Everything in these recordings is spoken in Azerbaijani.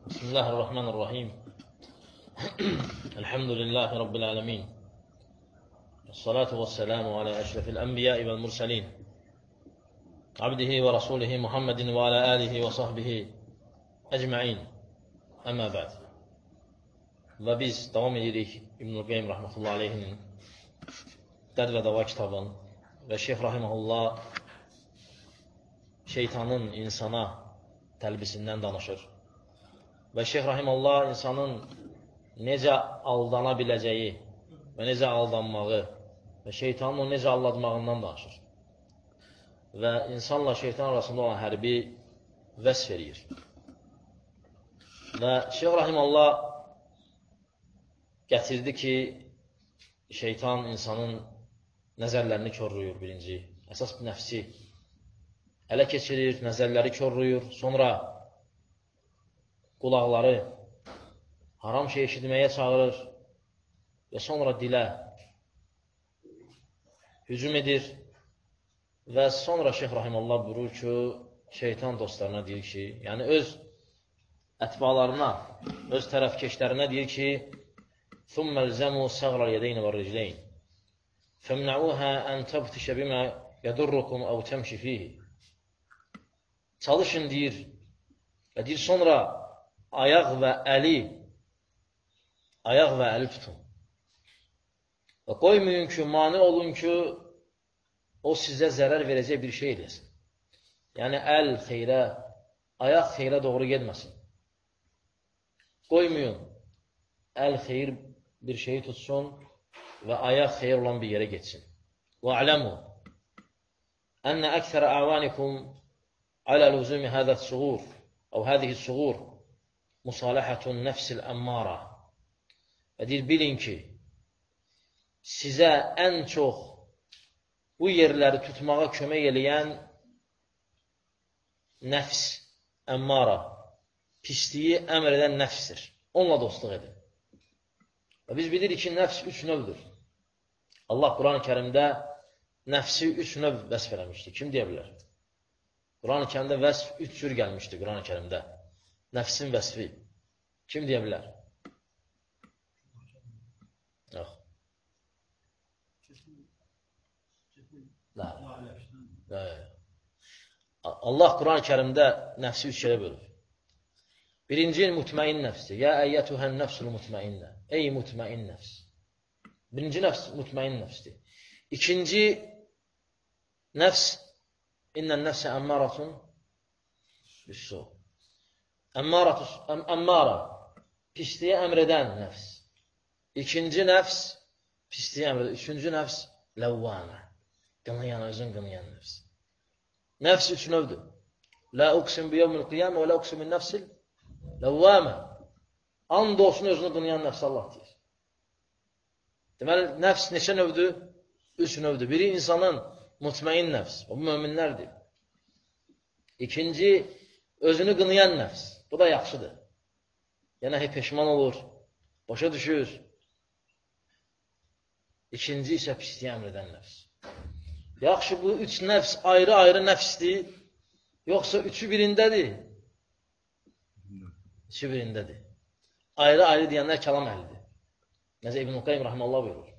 بسم الله الرحمن الرحيم الحمد لله رب العالمين والصلاة والسلام على أشرف الأنبياء والمرسلين عبده ورسوله محمد وعلى آله وصحبه أجمعين أما بعد. Və biz davam edirik İbn-i Qeym Rahmetullah Aleyhinin Dərd və Dava kitabın və Şeyx Rahiməhullah şeytanın insana təlbisindən danışır. Və Şeyx Rahiməhullah insanın necə aldana biləcəyi və necə aldanmağı və şeytanın onu necə aldatmağından danışır. Və insanla şeytan arasında olan hərbi vəsf edir. Və Şeyx Rahiməhullah gətirdi ki, şeytan insanın nəzərlərini körlüyür birinci. Əsas nəfsi ələ keçirir, nəzərləri körlüyür. Sonra qulaqları haram şey eşitməyə çağırır və sonra dilə hücum edir. Və sonra Şeyx Rahiməhullah buyurur ki, şeytan dostlarına deyir ki, yəni öz ətbalarına, öz tərəfkeşlərinə deyir ki, ثم الزموا صغر اليدين والرجلين فامنعوها أن تبتش بما يضركم أو تمشي فيه. Çalışın deyir. Və deyir sonra ayaq və əli tutun. Və qoymayın ki, mane olun ki, o sizə zərər verəcək bir şey eləsin. Yəni əl xeyrə, ayaq xeyrə doğru getməsin. Qoymayın əl xeyr bir şeyi tutsun və ayaq xeyr olan bir yerə geçsin. وَاعْلَمُوا أَنَّ أَكْثَرَ أَعْوَانِكُمْ عَلَى لُزُومِ هَذَا الصُّغُورِ أو هذه الصُّغُورِ مُصَالَحَةُ النَّفْسِ الْأَمَّارَةِ. Və deyir, bilin ki, sizə ən çox bu yerləri tutmağa kömək eləyən nəfs, əmmara, pisliyi əmr edən nəfsdir. Onunla dostluq edin. Və biz bilirik ki, nəfs üç növdür. Allah Quran-ı Kərimdə nəfsi üç növ vəsf eləmişdir. Kim deyə bilər? Quran-ı Kərimdə vəsf üç cür gəlmişdir Quran-ı Kərimdə. Nəfsin vəsfi. Kim deyə bilər? Yox. Allah Quran-ı Kərimdə nəfsi üç yerə bölür. Birinci mutmain nəfsdir. Ya əyyətühən nəfsul mutmainnə. Ey mutmain nəfs. Birinci nəfs mutmain nəfsdir. İkinci nəfs innən nəfsə əmmaratun bissu. Əmmara pisliyə əmr edən nəfs. İkinci nəfs pisliyə əmr edən. Üçüncü nəfs ləvvamə. Qınayan, özün qınayan nəfs. Nəfs üç növdür. La uqsim biyevmil qiyamə və la uqsimin nəfsil ləvvamə. And olsun özünü qınayan nəfs Allah deyir. Deməli, nəfs neçə növdür? Üç növdür. Biri insanın mutmain nəfs. O möminlərdir. İkinci, özünü qınayan nəfs. Bu da yaxşıdır. Yəni, peşman olur, başa düşür. İkinci isə pisliyə əmr edən nəfs. Yaxşı, bu üç nəfs ayrı-ayrı nəfsdir, yoxsa üçü birindədir? Üçü birindədir. Ayrı-ayrı deyənlər kəlam əhlidir. Necə İbn-i Qeym Rahiməhullah buyurur.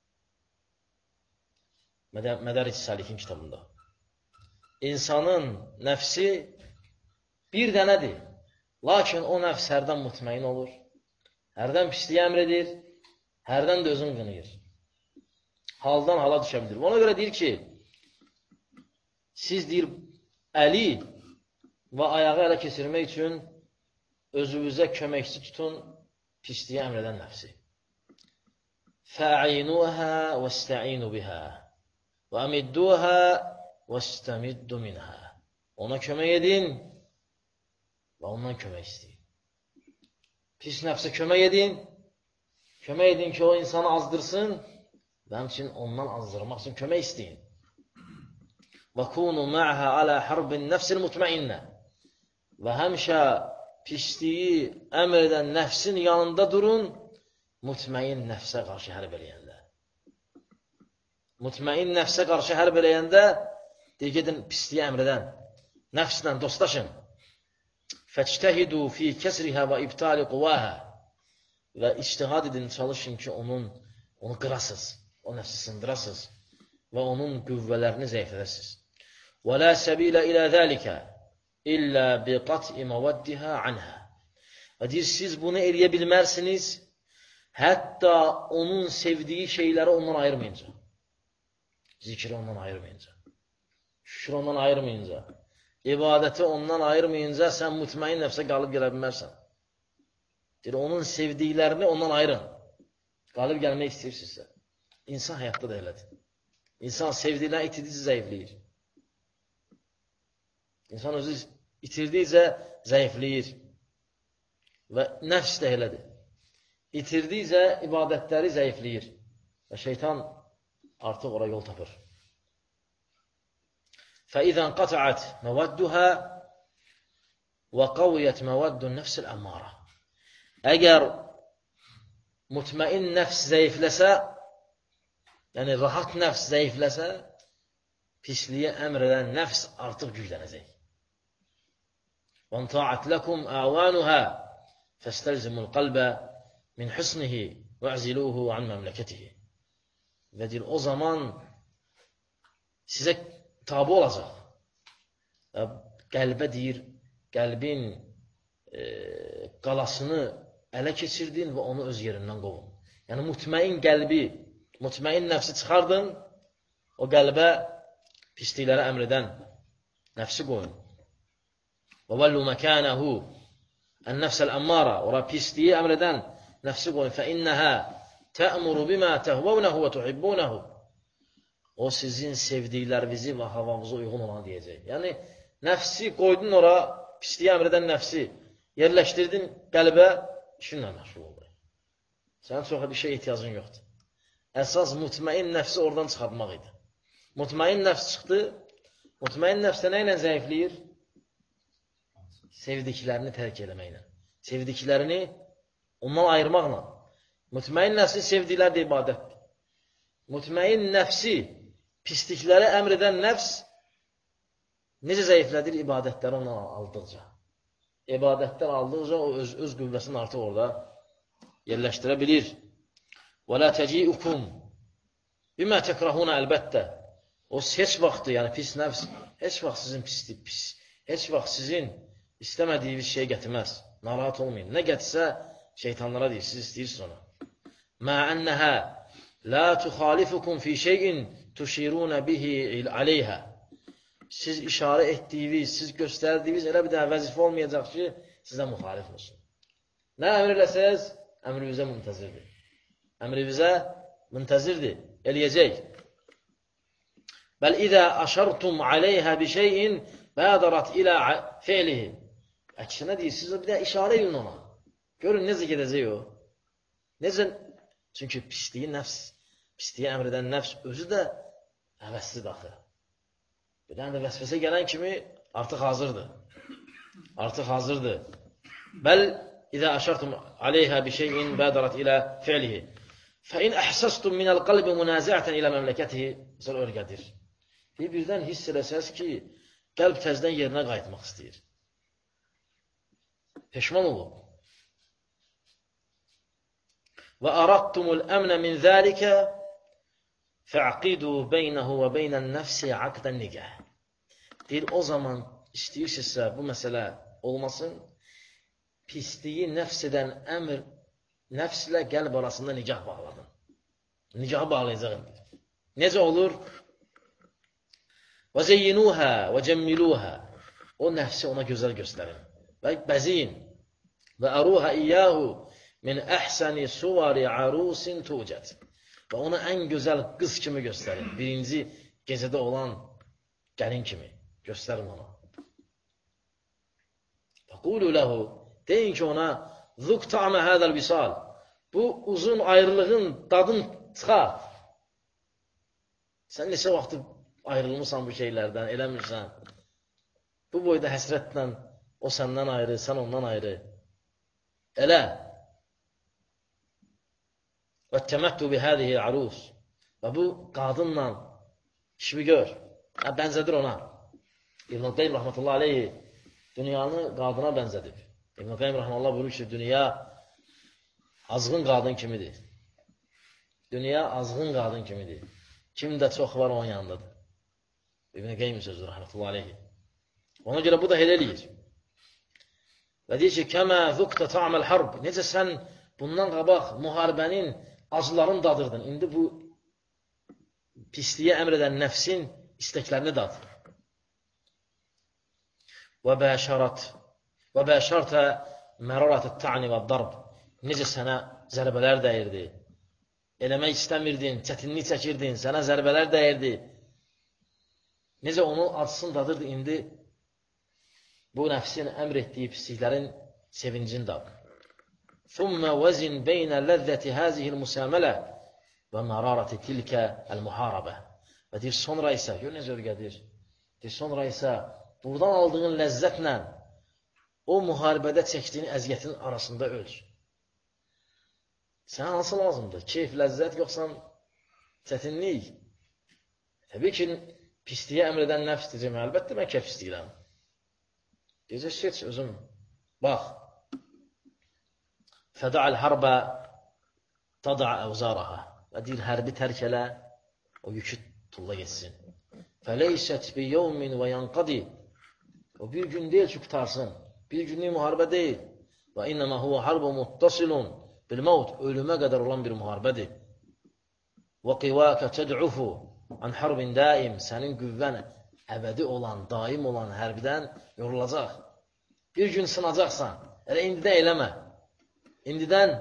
Mədaric Salikin kitabında. İnsanın nəfsi bir dənədir. Lakin o nəfs hərdən mutmain olur, hərdən pisliyə əmr edir, hərdən də özünü qınayır. Haldan hala düşə bilir. Ona görə deyir ki, siz deyir, əli və ayağı ələ keçirmək üçün özünüzə köməkçi tutun pisliyə əmr edən nəfsi. فَاَعِينُوهَا وَاسْتَعِينُوا بِهَا وَأَمِدُّوهَا وَاسْتَمِدُّ مِنْهَا. Ona kömək edin və ondan kömək istəyin. Pis nəfsə kömək edin ki, o insanı azdırsın və həmçinin ondan azdırmaq üçün kömək istəyin. وَكُونُوا مَعَهَا عَلَى حَرْبِ النَّفْسِ الْمُطْمَئِنَّ. Və həmişə pisliyi əmr edən nəfsin yanında durun, mutmain nəfsə qarşı hərb eləyəndə. Mutmain nəfsə qarşı hərb eləyəndə, deyir, gedin pisliyi əmr edən nəfslə dostlaşın. فَاجْتَهِدُوا فِي كَسْرِهَا وَإِبْتَالِ قُوَاهَا və ictihad edin, çalışın ki, onu qırasız, o nəfsi sındırasız və onun qüvvələrini zəiflədəsiz. وَلَا سَبِيلَ إِلَى ذَلِكَ إِلَّا بِقَطْءِ مَوَدِّهَا عَنْهَا Və deyir, siz bunu eləyə bilmərsiniz, hətta onun sevdiyi şeyləri ondan ayırmayınca. Zikri ondan ayırmayınca. Şükür ondan ayırmayınca. İbadəti ondan ayırmayınca sən mutmain nəfsə qalıb gələ bilmərsən. Deyir, onun sevdiklərini ondan ayırın. Qalib gəlmək istəyirsinizsə. İnsan həyatda da elədir. İnsan sevdiklərini itirdikcə zəifləyir. İnsan özü itirdikcə zəifləyir. Və nəfs də elədir. İtirdikcə ibadətləri zəifləyir. Və şeytan artıq ora yol tapır. فَإِذَا انْقَطَعَتْ مَوَدُّهَا وَقَوِيَتْ مَوَدُّ النَّفْسِ الْأَمَّارَةِ Əgər mutmain nəfs zəifləsə, yəni rahat nəfs zəifləsə, pisliyə əmr edən nəfs artıq güclənəcək. وَانْتَعَتْ لَكُمْ أَعْوَانُهَا فَاسْتَلْزِمُوا الْقَلْبَ مِنْ حُسْنِهِ وَاعْزِلُوهُ عَنْ مَمْلَكَتِهِ Və deyir, o zaman sizə tabi olacaq. Qəlbə deyir, qəlbin qalasını ələ keçirdin və onu öz yerindən qovun. Yəni, mutmain qəlbi, mutmain nəfsi çıxardın, o qəlbə pisliklərə əmr edən nəfsi qoyun. وَوَلُّ مَكَانَهُ النَّفْسَ الْأَمَّارَ Ora pisliyi əmr edən nəfsi qoyun. فَإِنَّهَا تَأْمُرُ بِمَا تَهْوَوْنَهُ وَتُحِبُّونَهُ O sizin sevdiklərinizi və havamıza uyğun olan deyəcək. Yəni, nəfsi qoydun ora, pisliyi əmr edən nəfsi yerləşdirdin qəlbə, işinlə məşğul olur. Sənin çoxa bir şey ehtiyacın yoxdur. Əsas mutmain nəfsi oradan çıxartmaq idi. Mutmain nəfs çıxdı. Mutmain nəfs nə ilə zəifləyir? Sevdiklərini tərk eləməklə. Sevdiklərini ondan ayırmaqla. Mutmain nəfsi sevdiklər də ibadətdir. Mutmain nəfsi pislikləri əmr edən nəfs necə zəiflədir? İbadətləri ondan aldıqca. İbadətdən aldıqca o öz qüvvəsini artıq orada yerləşdirə bilir. وَلَا تَجِئُكُمْ بِمَا تَكْرَهُونَ əlbəttə. O heç vaxtı, yəni pis nəfs, heç vaxt sizin pislik, heç vaxt sizin istəmədiyiniz şey gətirməz. Narahat olmayın. Nə gətirsə, şeytanlara deyir, siz istəyirsiniz ona. مَا أَنَّهَا لَا تُخَالِفُكُمْ فِي شَيْءٍ تُشِيرُونَ بِهِ عَلَيْهَا Siz işarə etdiyiniz, siz göstərdiyiniz elə bir də vəzifə olmayacaq ki, sizə müxalif olsun. Nə əmr eləsəz, əmrivizə müntəzirdir. Əmrivizə müntəzirdir, eləyəcək. Bəl idə əşərtum aleyhə bi şeyin bədərat ilə fi'lihi. Əksinə deyir, siz bir də işarə edin ona. Görün, necə gedəcək o. Necə? Çünki pisliyi nəfs, pisliyi əmr edən nəfs özü də həvəslidir axı. Bir dənə də vəsvəsə gələn kimi artıq hazırdır. Artıq hazırdır. Bəl idə əşərtum aleyhə bi şeyin bədərat ilə fi'lihi. Fəin əhsəstum minəl qalbi münaziətən ilə məmləkətihi. Məsəl örgədir. Birdən hiss eləsəz ki, qəlb təzdən yerinə qayıtmaq istəyir. Peşman olub. Və aradtumul əmnə min zəlikə fəqidu beynəhu və beynən nəfsi aqdən nigəh. Deyir, o zaman istəyirsinizsə bu məsələ olmasın, pisliyi nəfs edən əmr, nəfslə qəlb arasında nicah bağladın. Nicahı bağlayacaq. Necə olur? Və zeyyinuhə və cəmmiluhə. O nəfsi ona gözəl göstərin. Və bəziyin. Və əruhə iyyəhu min əhsəni suvari arusin tucət. Və ona ən gözəl qız kimi göstərin. Birinci gecədə olan gəlin kimi göstərin ona. Və qulu ləhu, deyin ki ona, zuk ta'mə hədəl visal. Bu uzun ayrılığın dadın çıxart. Sən neçə vaxtı ayrılmışsan bu şeylərdən, eləmirsən. Bu boyda həsrətlə o səndən ayrı, sən ondan ayrı. Elə. Və təməttu bihədihi arus. Və bu qadınla işimi gör. Bənzədir ona. İbn-i Qayyim rəhmətullah aleyhi dünyanı qadına bənzədib. İbn Qayyim Rəhməllah buyurur ki, dünya azğın qadın kimidir. Dünya azğın qadın kimidir. Kim də çox var onun yanındadır. İbn Qayyim sözü rəhmətullah aleyhi. Ona görə bu da elə eləyir. Və deyir ki, kəmə zuqta ta'məl harb. Necə sən bundan qabaq müharibənin acılarını dadırdın. İndi bu pisliyə əmr edən nəfsin istəklərini dadır. Və bəşərtə mərarətə ta'ni və darb. Necə sənə zərbələr dəyirdi. Eləmək istəmirdin, çətinlik çəkirdin, sənə zərbələr dəyirdi. Necə onun acısını dadırdı, indi bu nəfsin əmr etdiyi pisliklərin sevincini dadır. ثُمَّ وَزِنْ بَيْنَ لَذَّةِ هَذِهِ الْمُسَامَلَةِ وَمَرَارَةِ تِلْكَ الْمُحَارَبَةِ. Və deyir, sonra isə, gör necə örgədir, deyir, sonra isə buradan aldığın ləzzətlə o müharibədə çəkdiyin əziyyətin arasında ölç. Sənə hansı lazımdır? Keyf, ləzzət, yoxsa çətinlik? Təbii ki, pisliyə əmr edən nəfs deyəcəm, əlbəttə mən keyf istəyirəm. Deyəcək, seç özüm, bax. Fəda'al harbə tada'a əvzaraha. Və deyir, hərbi tərk elə, o yükü tulla geçsin. Fələysət bi yevmin və yanqadi. O bir gün deyil ki, qutarsın. Bir günlük müharibə deyil. Və innəmə huvə harbə muttasilun bil mevt. Ölümə qədər olan bir müharibədir. Və qivəkə təd'ufu an harbin daim. Sənin qüvvən əbədi olan, daim olan hərbidən yorulacaq. Bir gün sınacaqsan. Elə indidən eləmə. İndidən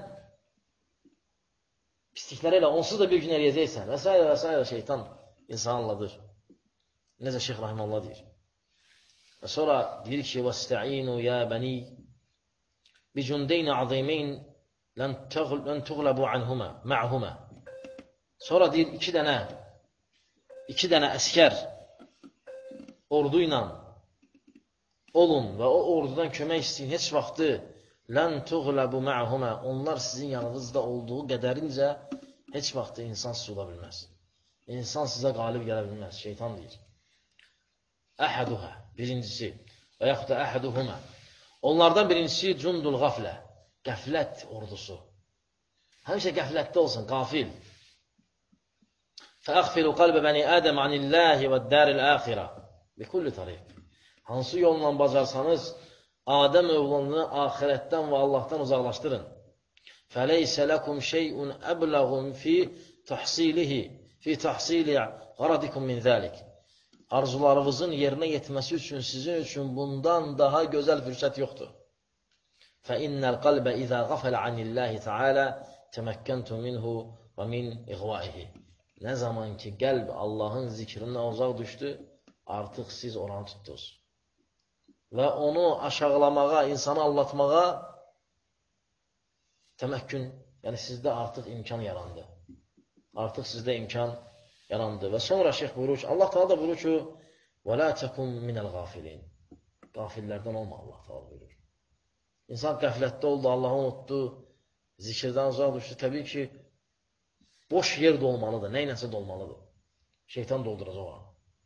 pislikləri elə, onsuz da bir gün eləyəcəksən. Və s. Şeytan insan anladır. Necə Şeyx Rahiməllah deyir. Və sonra deyir ki, وَاسْتَعِينُوا يَا بَنِي بِجُنْدَيْنَ عَظِيمَيْنَ لَنْ تُغْلَبُوا مَعْهُمَا. Sonra deyir, iki dənə əskər ordu ilə olun və o ordudan kömək istəyin. Heç vaxtı لَنْ تُغْلَبُوا مَعْهُمَا. Onlar sizin yanınızda olduğu qədərincə heç vaxtı insan siz ola bilməz. İnsan sizə qalib gələ bilməz. Şeytan deyir. Əhəduhə, birincisi, və yaxud da əhəduhumə. Onlardan birincisi cundul qaflə, qəflət ordusu. Həmişə qəflətdə olsun, qafil. Fəəxfilu qalbə bəni ədəm anilləhi və dəril əxirə. Bikulli tariq. Hansı yolla bacarsanız, Adəm övlanını axirətdən və Allahdan uzaqlaşdırın. Fəleysə ləkum şeyun əbləğun fi təhsili qaradikum min zəlik. Arzularınızın yerinə yetməsi üçün sizin üçün bundan daha gözəl fürsət yoxdur. فَإِنَّ الْقَلْبَ إِذَا غَفَلَ عَنِ اللّٰهِ تَعَالَى تَمَكَّنْتُ مِنْهُ وَمِنْ إِغْوَائِهِ. Nə zaman ki qəlb Allahın zikrindən uzaq düşdü, artıq siz oranı tutdunuz. Və onu aşağılamağa, insanı allatmağa təməkkün, yəni sizdə artıq imkan yarandı. Artıq sizdə imkan yarandı. Və sonra şeyx buyurur ki, Allah Teala da buyurur ki, وَلَا تَكُمْ مِنَ الْغَافِلِينَ. Qafillərdən olma, Allah Teala buyurur. İnsan qəflətdə oldu, Allahı unutdu, zikirdən uzaq düşdü. Təbii ki, boş yer dolmalıdır, neynəsə dolmalıdır. Şeytan dolduracaq o an.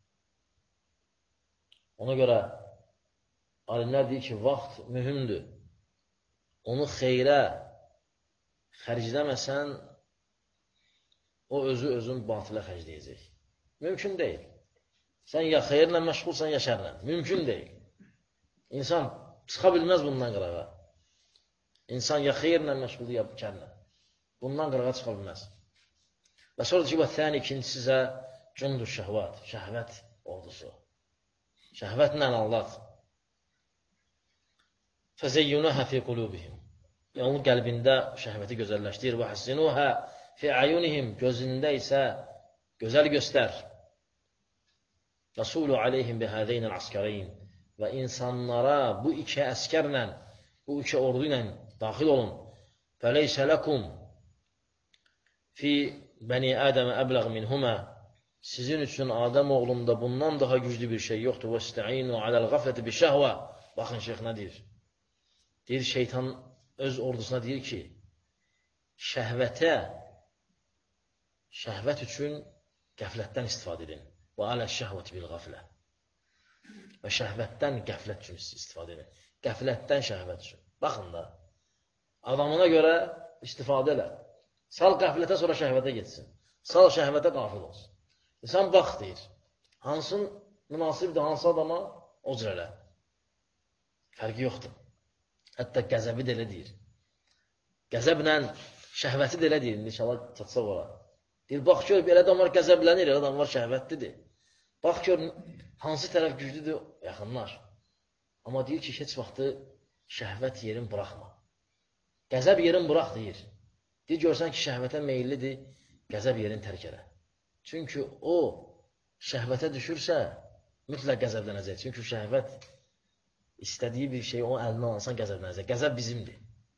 Ona görə alimlər deyir ki, vaxt mühümdür. Onu xeyrə xərcləməsən, o özün batilə xərcləyəcək. Mümkün deyil. Sən ya xeyrlə məşğulsan, ya şərlə. Mümkün deyil. İnsan çıxa bilməz bundan qırağa. İnsan ya xeyrlə məşğuldur, ya kərlə. Bundan qırağa çıxa bilməz. Və sonra ki, vəthəni ikincisi isə cündür şəhvət, şəhvət ordusu. Şəhvətlə Allah. Fəzeyyunəhə fi qulubihim. Yəni, onun qəlbində şəhvəti gözəlləşdirir. Və həssinuhə fi əyunihim. Gözündə isə gözəl göstər. Rəsulü aleyhim bihəzeynəl askəreyn. Və insanlara bu iki əskərlə, bu iki ordu ilə daxil olun. Fəleysə ləkum fi bəni Ədəmə əbləğ minhumə. Sizin üçün Adəm oğlunda bundan daha güclü bir şey yoxdur. Və istəinu aləl qafləti bi şəhvə. Baxın, şeyx nə deyir? Deyir, şeytan öz ordusuna deyir ki, şəhvət üçün qəflətdən istifadə edin. Və alə şəhvət bil qaflə. və şəhvətdən qəflət üçün istifadə edin. Qəflətdən şəhvət üçün. Baxın da, adamına görə istifadə elə. Sal qəflətə, sonra şəhvətə getsin. Sal şəhvətə qafil olsun. İnsan bax deyir. Hansın münasibdir, hansı adama o cür elə. Fərqi yoxdur. Hətta qəzəbi də elə deyir. Qəzəblə şəhvəti də elə deyir. İnşallah çatsaq olar. Deyir, bax gör, elə adam var qəzəblənir, elə adam var şəhvətlidir. Bax gör, hansı tərəf güclüdür, yaxınlar. Amma deyir ki, heç vaxtı şəhvət yerin buraxma. Qəzəb yerin burax deyir. Deyir, görsən ki, şəhvətə meyillidir, qəzəb yerin tərk elə. Çünki o şəhvətə düşürsə, mütləq qəzəblənəcək. Çünki şəhvət istədiyi bir şey, o əlinə alsan qəzəblənəcək. Qəzəb bizimdir.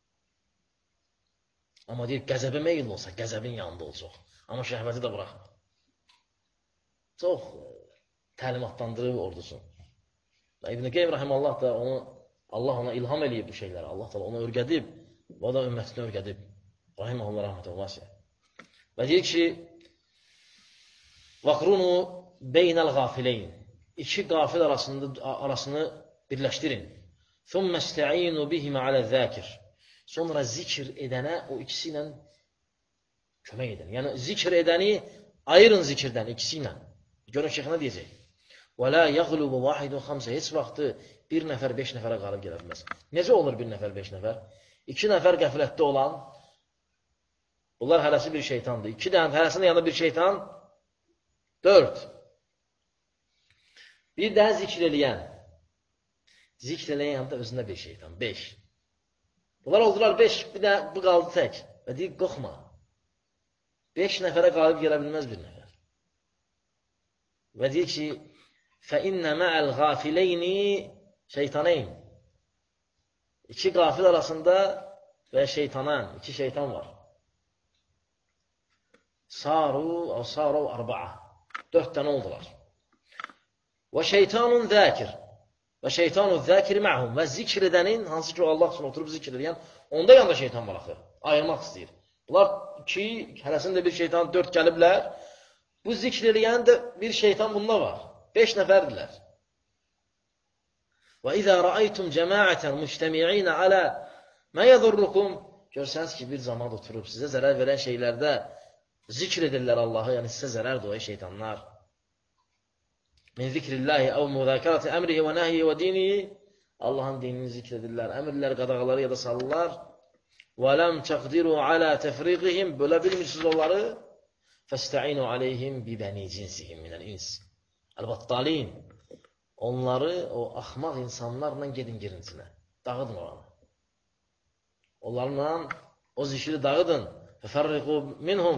Amma deyir, qəzəbə meyilli olsa, qəzəbin yanında olacaq. Amma şəhvəti də buraxma. Çox təlimatlandırır ordusun. İbn-i Qeym Rahimallah da Allah ona ilham eləyib bu şeyləri. Allah da onu örgədib, o da ümmətini örgədib. Rahiməhullah rəhmətullah. Və deyir ki, وَقْرُنُوا بَيْنَ الْغَافِلَيْنِ İki qafil arasını birləşdirin. ثُمَّ اسْتَعِينُوا بِهِمَ عَلَى الذَّاكِرِ Sonra zikr edənə o ikisi ilə kömək edin. Yəni, zikr edəni ayırın zikirdən ikisi ilə. Görün, şeyh nə deyəcək? وَلَا يَغْلُبُ وَاحِدٌ خَمْسَ Heç vaxtı bir nəfər 5 nəfərə qalib gələ bilməz. Necə olur bir nəfər 5 nəfər? 2 nəfər qəflətdə olan, bunlar hərəsi bir şeytandır. 2 dənə hərəsinin yanında bir şeytan, 4. Bir dənə zikr eləyən yanında özündə bir şeytan, 5. Bunlar oldular 5, bir də bu qaldı tək. Və deyir, qorxma. 5 nəfərə qalib gələ bilməz bir nəfər. Və deyir ki, فَإِنَّ مَعَ الْغَافِلَيْنِ şeytaneyn 2 qafil arasında və şeytanan, 2 şeytan var. Saru arba'a 4 dənə oldular. Və şeytanun zəkir və şeytanu zəkir ma'hum və zikr edənin, hansı ki o Allah üçün oturub zikr edən, onda yanında şeytan var axı. Ayırmaq istəyir. Bunlar 2, hərəsində bir şeytan 4 gəliblər. Bu zikr eləyən də bir şeytan bunda var. 5 nəfərdirlər. Və izə rəaytum cəmaətən müştəmi'inə alə mə yəzurrukum Görsəniz ki, bir zaman oturub sizə zərər verən şeylərdə zikr edirlər Allahı, yəni sizə zərər dolayı şeytanlar. Min zikrillahi əv müzəkərəti əmrihi və nəhyi və dinihi Allahın dinini zikr edirlər, əmirlər, qadağaları ya da salırlar. Və ləm təqdiru alə təfriqihim Bölə bilmirsiniz onları. Fəstəinu aleyhim bi bəni cinsihim minəl ins. Əl-battalin. Onları o axmaq insanlarla gedin girinsinə. Dağıdın oranı. Onlarla o zikri dağıdın. Fəfərriqu minhum.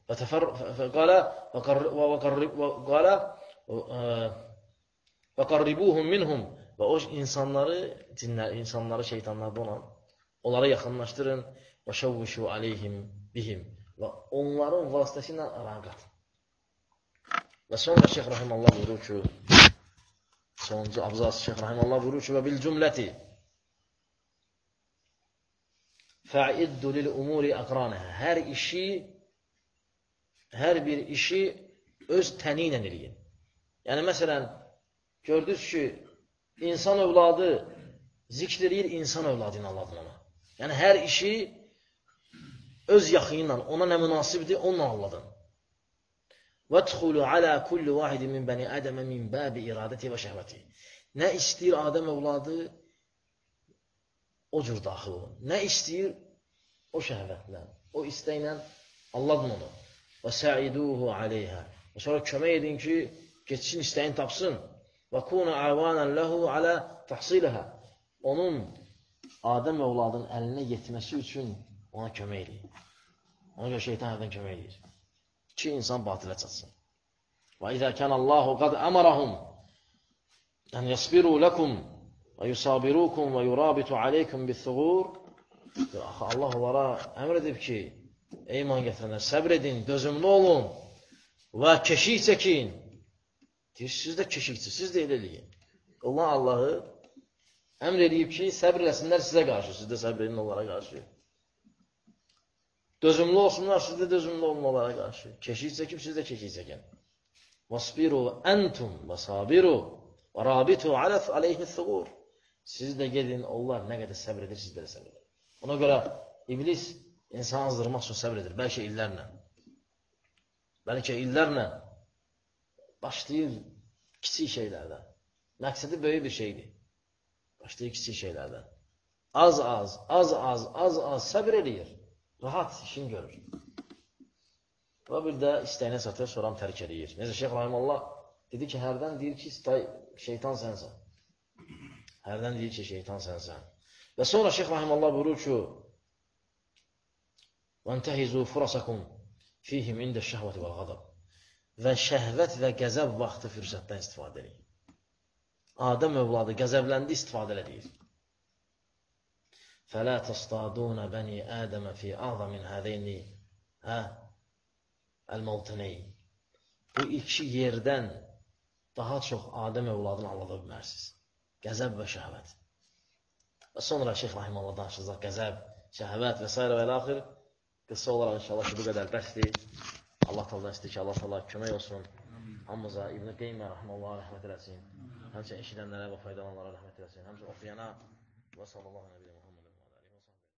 Və qarribuhum minhum. Və o insanları şeytanlarda olan onlara yaxınlaşdırın. Və şəvvişu aleyhim bihim. Və onların vasitəsilə rəqat. Və sonra Şeyh Rahimallah buyurur ki, sonuncu abzası Şeyh Rahimallah buyurur ki, və bil cümləti fəiddu lil umuri əqranəhə. Hər bir işi öz təni ilə eləyin. Yəni, məsələn, gördünüz ki, insan övladı zikr edir, insan övladını Allah'ın ona. Yəni, hər işi öz yaxını ilə, ona nə münasibdir, onunla Allah'ın. وَدْخُلُ عَلَى كُلِّ وَاحِدٍ مِنْ بَنِي آدَمَ مِنْ بَابِ إِرَادَتِهِ وَشَهْوَتِهِ Nə istəyir Adəm övladı, o cür daxil olun. Nə istəyir, o şəhvətlə, o istəklə Allah'ın onu. وَسَعِدُوهُ عَلَيْهَا Və sonra kömək edin ki, geçsin istəyin tapsın. وَكُونَ عَوَانًا لَهُ عَلَى تَحْصِيلَهَا Onun Adəm övladının əlinə yetməsi üçün ona kömək edin. Ona görə şeytan hərdən kömək edir. Ki, insan batilə çatsın. وَإِذَا كَانَ اللّٰهُ قَدْ أَمَرَهُمْ أَنْ يَصْبِرُوا لَكُمْ وَيُصَابِرُوكُمْ وَيُرَابِتُ عَلَيْكُمْ بِالثُّغُورِ Allah onlara əmr edib ki, ey iman gətirənlər, səbr edin, dözümlü olun və keşik çəkin. Deyir, siz də keşikçi, siz də elə eləyin. Allah Allahı əmr edib ki, səbr eləsinlər sizə qarşı, siz də səbr edin onlara qarşı. Dözümlü olsunlar, siz də dözümlü olun onlara qarşı. Keşik çəkib, siz də keşik çəkin. وَاسْبِرُوا أَنْتُمْ وَصَابِرُوا Və rabitu aleyhi thuqur. Siz də gedin, onlar nə qədər səbr edir, siz də səbr edir. Ona görə iblis insanı azdırmaq üçün səbr edir. Bəlkə illərlə başlayır kiçik şeylərdən. Məqsədi böyük bir şeydir. Başlayır kiçik şeylərdən. Az səbr edir. Rahat işin görür. Və bir də istəyinə satır, sonra tərk edir. Necə Şeyx Rahimullah dedi ki, hərdən deyir ki, şeytan sənsən. Hərdən deyir ki, şeytan sənsən. Və sonra Şeyx Rahimullah buyurur ki, وَانْتَهِزُوا فُرَسَكُمْ فِيهِمْ عِنْدَ الشَّهْوَةِ وَالْغَضَبِ Və şəhvət və qəzəb vaxtı fürsətdən istifadə edir. Adəm övladı qəzəbləndi, istifadə edir. فَلَا تَصْطَادُونَ بَنِي آدَمَ فِي أَعْظَمٍ هَذَيْنِ الْمَوْتَنَيْنِ Bu iki yerdən daha çox Adəm övladını alada bilmərsiniz. Qəzəb və şəhvət. Və sonra Şeyx Rahimullah danışacaq qəzəb, şəhvət və s. və axır. Qısa olaraq inşallah ki, bu qədər bəsdir. Allah Teala istəyir ki, Allah Teala kömək olsun. Hamımıza İbn-i Qeymə Rahimullah rəhmət eləsin. Həmçə eşidənlərə və faydalananlara rəhmət eləsin. Həmçə oxuyana və sallallahu aleyhi və səlləm.